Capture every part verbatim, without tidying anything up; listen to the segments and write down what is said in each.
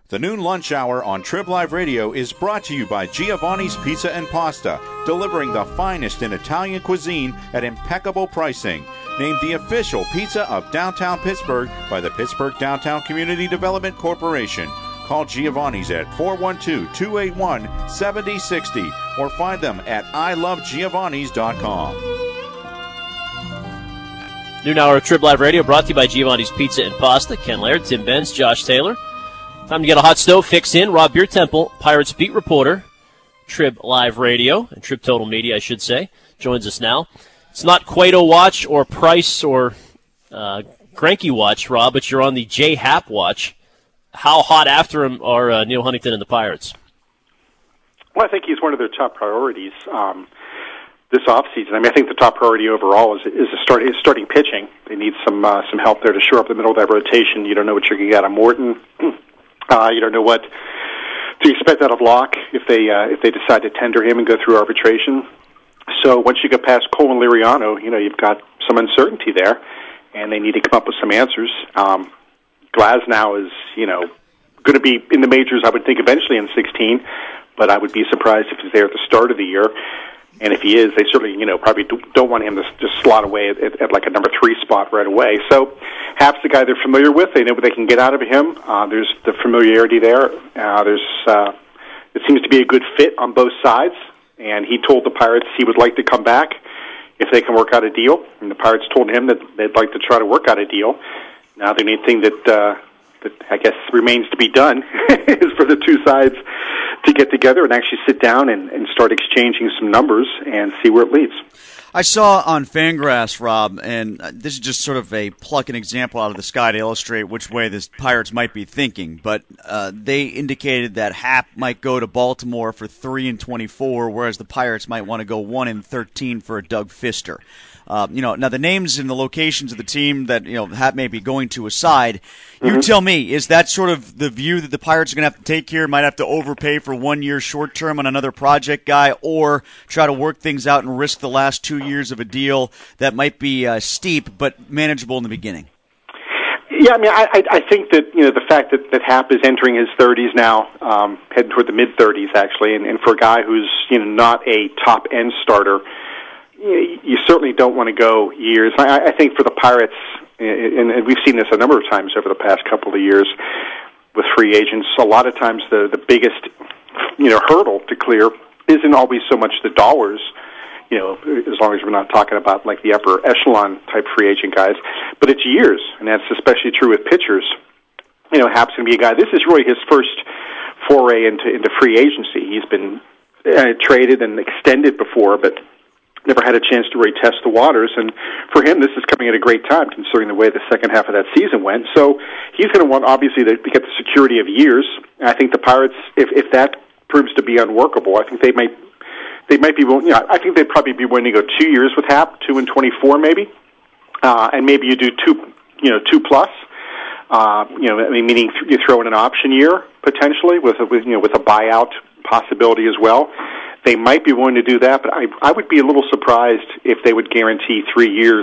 The noon lunch hour on Trib Live Radio is brought to you by Giovanni's Pizza and Pasta, delivering the finest in Italian cuisine at impeccable pricing. Named the official pizza of downtown Pittsburgh by the Pittsburgh Downtown Community Development Corporation. Call Giovanni's at four one two, two eight one, seven zero six zero or find them at I love giovannis dot com. Noon hour of Trib Live Radio brought to you by Giovanni's Pizza and Pasta. Ken Laird, Tim Benz, Josh Taylor. Time to get a hot stove fix in. Rob Beer Temple, Pirates beat reporter, Trib Live Radio, and Trib Total Media, I should say, joins us now. It's not Cueto watch or Price or uh, Greinke watch, Rob, but you're on the J. Happ watch. How hot after him are uh, Neil Huntington and the Pirates? Well, I think he's one of their top priorities um, this offseason. I mean, I think the top priority overall is is, a start, is starting pitching. They need some uh, some help there to shore up the middle of that rotation. You don't know what you're going to get out of Morton. Uh, you don't know what to expect out of Locke if they uh, if they decide to tender him and go through arbitration. So once you get past Cole and Liriano, you know you've got some uncertainty there, and they need to come up with some answers. Um, Glasnow is you know going to be in the majors, I would think, eventually in sixteen, but I would be surprised if he's there at the start of the year. And if he is, they certainly, you know, probably don't want him to just slot away at, at, at like a number three spot right away. So Happ's the guy they're familiar with. They know what they can get out of him. Uh, there's the familiarity there. Uh, there's uh, it seems to be a good fit on both sides. And he told the Pirates he would like to come back if they can work out a deal. And the Pirates told him that they'd like to try to work out a deal. Now the only thing that uh, that I guess remains to be done is for the two sides to get together and actually sit down and, and start exchanging some numbers and see where it leads. I saw on Fangraphs, Rob, and this is just sort of a pluck an example out of the sky to illustrate which way the Pirates might be thinking, but uh, they indicated that Happ might go to Baltimore for three and twenty-four, whereas the Pirates might want to go one and thirteen for a Doug Fister. Uh, you know, now the names and the locations of the team that you know Happ may be going to aside, you mm-hmm. tell me, is that sort of the view that the Pirates are going to have to take here? Might have to overpay for one year short term on another project guy, or try to work things out and risk the last two years of a deal that might be uh, steep but manageable in the beginning? Yeah, I mean, I, I think that you know the fact that, that Happ is entering his thirties now, um, heading toward the mid thirties actually, and, and for a guy who's you know not a top end starter. You certainly don't want to go years. I, I think for the Pirates, and, and we've seen this a number of times over the past couple of years with free agents, a lot of times the, the biggest, you know, hurdle to clear isn't always so much the dollars, you know, as long as we're not talking about like the upper echelon type free agent guys, but it's years, and that's especially true with pitchers. You know, Happ's going to be a guy, this is really his first foray into, into free agency. He's been uh, traded and extended before, but never had a chance to really test the waters, and for him, this is coming at a great time, considering the way the second half of that season went. So he's going to want, obviously, to get the security of years. And I think the Pirates, if if that proves to be unworkable, I think they might they might be willing. You know, I think they'd probably be willing to go two years with Happ, two and twenty-four, maybe, uh, and maybe you do two, you know, two plus. Uh, you know, I mean, meaning you throw in an option year potentially with a, with you know with a buyout possibility as well. They might be willing to do that, but I, I would be a little surprised if they would guarantee three years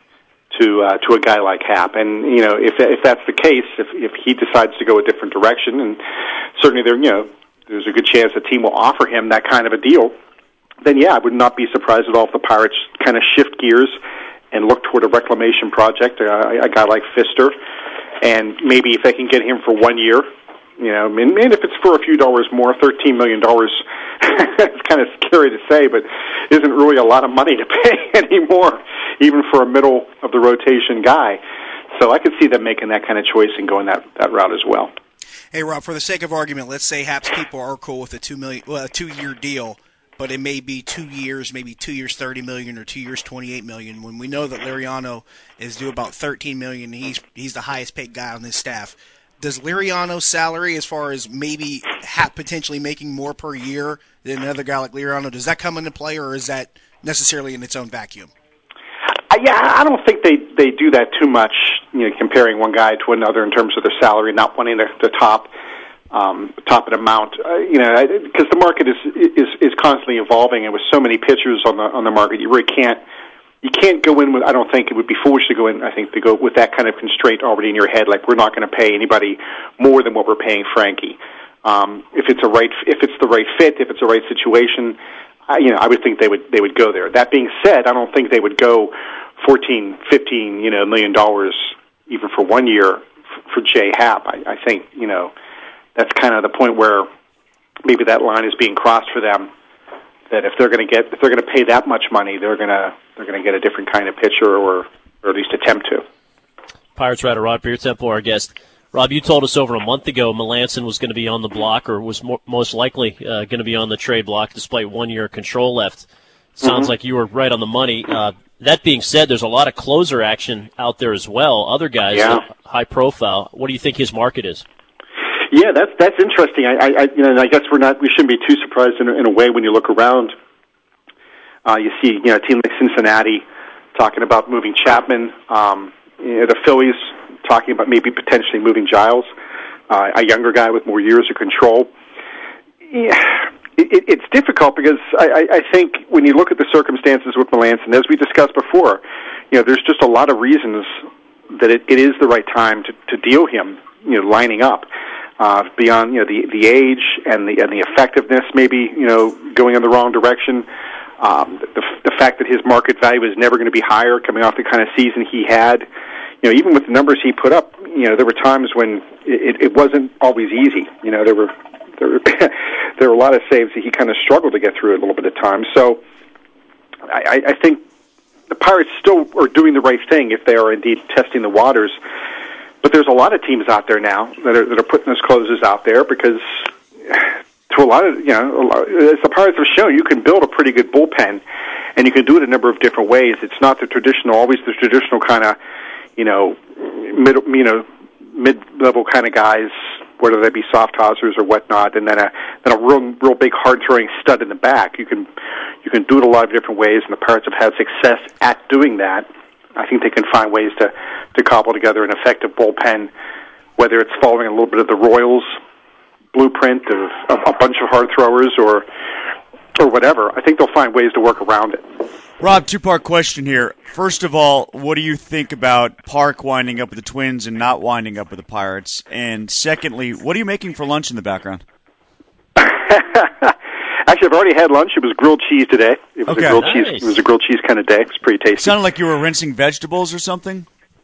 to uh, to a guy like Happ. And you know, if if that's the case, if if he decides to go a different direction, and certainly there you know there's a good chance the team will offer him that kind of a deal, then yeah, I would not be surprised at all if the Pirates kind of shift gears and look toward a reclamation project, a, a guy like Fister, and maybe if they can get him for one year. You know, and, and if it's for a few dollars more, thirteen million dollars, it's kind of scary to say, but isn't really a lot of money to pay anymore, even for a middle-of-the-rotation guy. So I could see them making that kind of choice and going that, that route as well. Hey, Rob, for the sake of argument, let's say Happ's people are cool with a two million, well, a two-year deal, but it may be two years, maybe two years thirty million dollars or two years twenty-eight million dollars. When we know that Liriano is due about thirteen million dollars, he's he's the highest-paid guy on his staff. Does Liriano's salary, as far as maybe Happ potentially making more per year than another guy like Liriano, does that come into play, or is that necessarily in its own vacuum? Uh, yeah, I don't think they, they do that too much, you know, comparing one guy to another in terms of their salary, not wanting to, to top um, top an amount. Uh, you know, because the market is, is is constantly evolving, and with so many pitchers on the on the market, you really can't you can't go in with, I don't think it would be foolish to go in, I think, to go with that kind of constraint already in your head, like we're not going to pay anybody more than what we're paying Frankie. Um, if it's a right, if it's the right fit, if it's the right situation, I, you know, I would think they would they would go there. That being said, I don't think they would go fourteen, fifteen, you know, million dollars even for one year f- for Jay Happ. I, I think, you know, that's kind of the point where maybe that line is being crossed for them. That if they're going to get, if they're going to pay that much money, they're going to they're going to get a different kind of pitcher, or or at least attempt to. Pirates writer Rob Beertemple, our guest. Rob, you told us over a month ago Melanson was going to be on the block, or was mo- most likely uh, going to be on the trade block, despite one year control left. Sounds mm-hmm. like you were right on the money. Uh, that being said, there's a lot of closer action out there as well. Other guys, yeah. uh, high profile. What do you think his market is? Yeah, that's that's interesting. I, I, you know, and I guess we're not. We shouldn't be too surprised in a, in a way when you look around. Uh, you see, you know, a team like Cincinnati talking about moving Chapman. Um, you know, the Phillies talking about maybe potentially moving Giles, uh, a younger guy with more years of control. Yeah, it, it's difficult because I, I, I think when you look at the circumstances with Melanson, as we discussed before, you know, there's just a lot of reasons that it, it is the right time to, to deal him. You know, lining up. Uh, beyond, you know, the the age and the and the effectiveness, maybe, you know, going in the wrong direction. Um, the the fact that his market value is never going to be higher, coming off the kind of season he had. You know, even with the numbers he put up, you know, there were times when it, it wasn't always easy. You know, there were there were, there were a lot of saves that he kind of struggled to get through a little bit of time. So, I, I think the Pirates still are doing the right thing if they are indeed testing the waters. But there's a lot of teams out there now that are that are putting those closes out there because, to a lot of, you know, a lot, as the Pirates have shown, you can build a pretty good bullpen, and you can do it a number of different ways. It's not the traditional, always the traditional kind of, you know, mid, you know, mid-level kind of guys, whether they be soft tossers or whatnot, and then a then a real real big hard throwing stud in the back. You can you can do it a lot of different ways, and the Pirates have had success at doing that. I think they can find ways to, to cobble together an effective bullpen, whether it's following a little bit of the Royals blueprint of a, a bunch of hard throwers or or whatever. I think they'll find ways to work around it. Rob, two-part question here. First of all, what do you think about Park winding up with the Twins and not winding up with the Pirates? And secondly, what are you making for lunch in the background? Actually, I've already had lunch. It was grilled cheese today. It was okay. a grilled Nice. cheese. It was a grilled cheese kind of day. It was pretty tasty. It sounded like you were rinsing vegetables or something.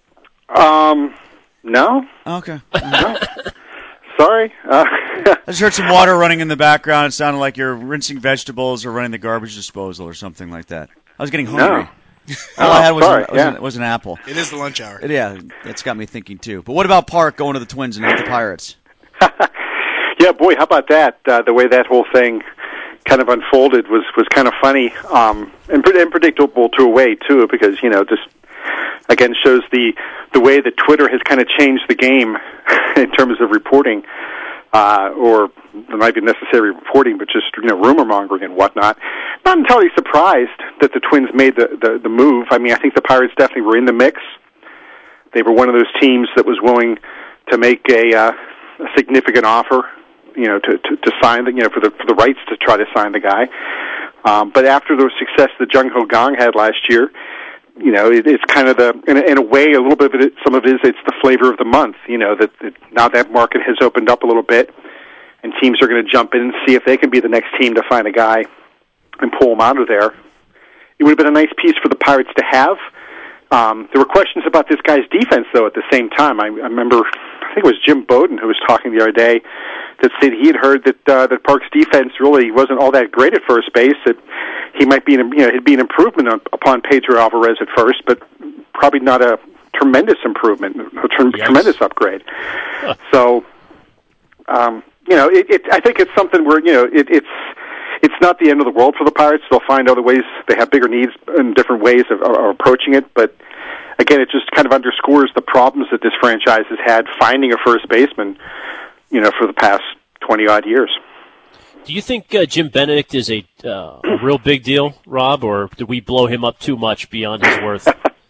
Um, no. Okay. No. Sorry. Uh, I just heard some water running in the background. It sounded like you're rinsing vegetables or running the garbage disposal or something like that. I was getting hungry. No. All I had was, sorry, an, was, yeah. an, was an apple. It is the lunch hour. It, yeah, that's got me thinking too. But what about Park going to the Twins and not the Pirates? Yeah, boy, how about that? Uh, the way that whole thing kind of unfolded was, was kind of funny um, and, and predictable to a way, too, because, you know, just, again, shows the, the way that Twitter has kind of changed the game in terms of reporting, uh, or there might be necessary reporting, but just, you know, rumor mongering and whatnot. Not entirely surprised that the Twins made the, the, the move. I mean, I think the Pirates definitely were in the mix. They were one of those teams that was willing to make a, uh, a significant offer, you know, to, to, to sign the, you know, for the for the rights to try to sign the guy. Um, but after the success that Jung Ho Kang had last year, you know, it, it's kind of the, in a, in a way, a little bit of it, some of it is, it's the flavor of the month, you know, that, that now that market has opened up a little bit, and teams are going to jump in and see if they can be the next team to find a guy and pull him out of there. It would have been a nice piece for the Pirates to have. Um, there were questions about this guy's defense, though, at the same time. I, I remember, I think it was Jim Bowden who was talking the other day, that said he had heard that uh, that Park's defense really wasn't all that great at first base. That he might be, an, you know, it'd be an improvement on, upon Pedro Alvarez at first, but probably not a tremendous improvement, a tre- yes. tremendous upgrade. Huh. So, um, you know, it, it, I think it's something where, you know, it, it's it's not the end of the world for the Pirates. They'll find other ways. They have bigger needs and different ways of, of approaching it, but again, it just kind of underscores the problems that this franchise has had finding a first baseman, you know, for the past twenty-odd years. Do you think uh, Jim Benedict is a, uh, a real big deal, Rob, or did we blow him up too much beyond his worth?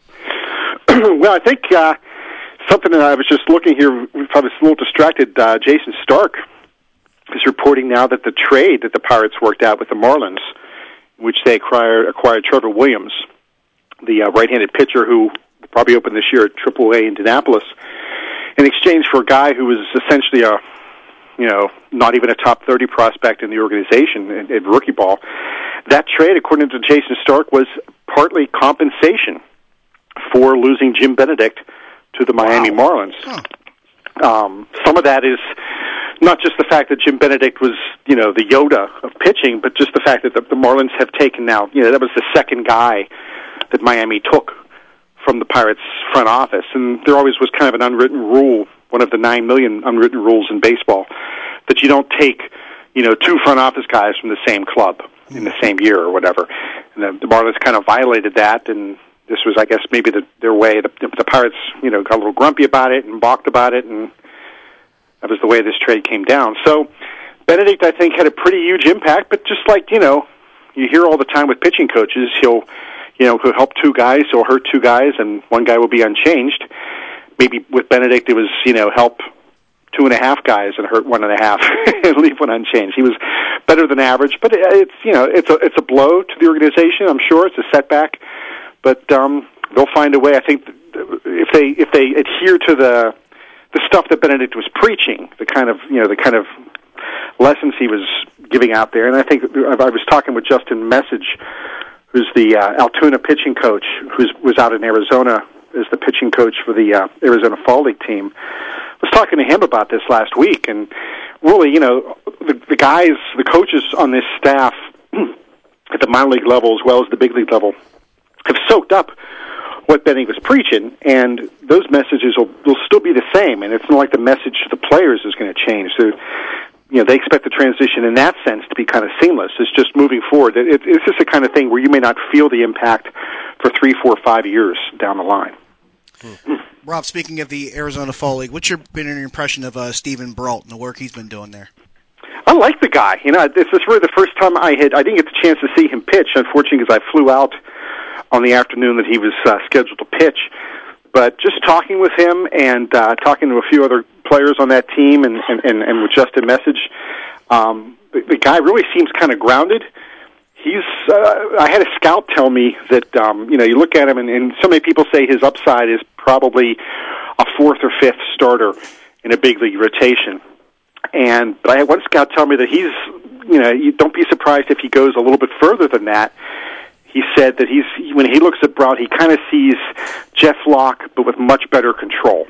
Well, I think uh, something that I was just looking here, I was a little distracted. Uh, Jason Stark is reporting now that the trade that the Pirates worked out with the Marlins, which they acquired, acquired Trevor Williams, the uh, right-handed pitcher who will probably open this year at triple A in Indianapolis, in exchange for a guy who was essentially a, you know, not even a top thirty prospect in the organization in, in rookie ball. That trade, according to Jason Stark, was partly compensation for losing Jim Benedict to the Miami wow. Marlins. Huh. Um, some of that is not just the fact that Jim Benedict was, you know, the Yoda of pitching, but just the fact that the, the Marlins have taken now, you know, that was the second guy that Miami took from the Pirates front office. And there always was kind of an unwritten rule, one of the nine million unwritten rules in baseball, that you don't take, you know, two front office guys from the same club in the same year or whatever. And the, the Marlins kind of violated that, and this was, I guess, maybe the, their way. The, the Pirates, you know, got a little grumpy about it and balked about it, and that was the way this trade came down. So Benedict, I think, had a pretty huge impact, but just like, you know, you hear all the time with pitching coaches, he'll, you know, he'll help two guys, he'll hurt two guys, and one guy will be unchanged. Maybe with Benedict it was, you know, help two and a half guys and hurt one and a half and leave one unchanged. He was better than average, but it's, you know, it's a, it's a blow to the organization, I'm sure. It's a setback. But um, they'll find a way. I think if they if they adhere to the the stuff that Benedict was preaching, the kind of you know the kind of lessons he was giving out there, and I think I was talking with Justin Message, who's the uh, Altoona pitching coach, who was out in Arizona as the pitching coach for the uh, Arizona Fall League team. I was talking to him about this last week, and really, you know, the, the guys, the coaches on this staff at the minor league level as well as the big league level have soaked up what Benny was preaching, and those messages will, will still be the same, and it's not like the message to the players is going to change. So, you know, they expect the transition in that sense to be kind of seamless. It's just moving forward. It, it, it's just the kind of thing where you may not feel the impact for three, four, five years down the line. Hmm. Rob, speaking of the Arizona Fall League, what's your been your impression of uh, Stephen Brault and the work he's been doing there? I like the guy. You know, this is really the first time I had. I didn't get the chance to see him pitch, unfortunately, because I flew out on the afternoon that he was uh, scheduled to pitch. But just talking with him and uh, talking to a few other players on that team and, and, and, and with Justin Message, um, the, the guy really seems kind of grounded. He's. Uh, I had a scout tell me that um, you know you look at him and, and so many people say his upside is probably a fourth or fifth starter in a big league rotation. And but I had one scout tell me that he's you know you don't be surprised if he goes a little bit further than that. He said that he's when he looks at Brault, he kind of sees Jeff Locke, but with much better control.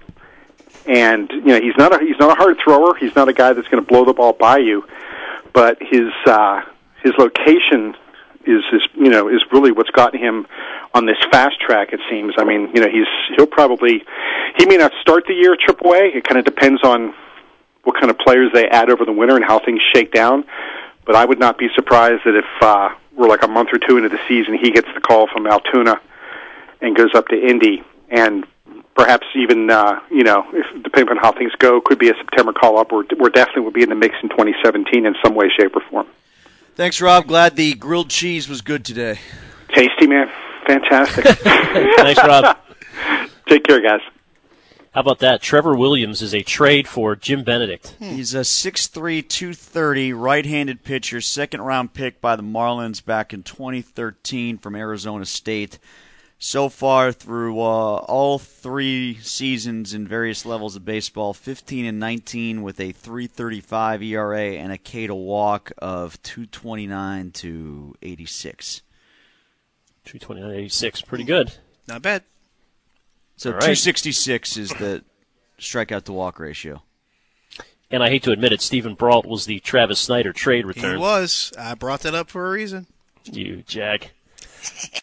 And you know, he's not a he's not a hard thrower. He's not a guy that's going to blow the ball by you. But his uh, his location is is you know is really what's gotten him on this fast track. It seems. I mean, you know, he's he'll probably he may not start the year at triple A. It kind of depends on what kind of players they add over the winter and how things shake down. But I would not be surprised that if uh, we're like a month or two into the season, he gets the call from Altoona and goes up to Indy, and perhaps even, uh, you know, if, depending on how things go, could be a September call-up, or, or definitely would be in the mix in twenty seventeen in some way, shape, or form. Thanks, Rob. Glad the grilled cheese was good today. Tasty, man. Fantastic. Thanks, Rob. Take care, guys. How about that? Trevor Williams is a trade for Jim Benedict. He's a six three, two thirty right-handed pitcher, second-round pick by the Marlins back in twenty thirteen from Arizona State. So far through uh, all three seasons in various levels of baseball, fifteen and nineteen with a three thirty-five E R A and a K to walk of two twenty-nine to eighty-six. two twenty-nine to eighty-six, pretty good. Not bad. So right. two sixty-six is the strikeout to walk ratio. And I hate to admit it, Stephen Brault was the Travis Snyder trade return. He was. I brought that up for a reason. You jag.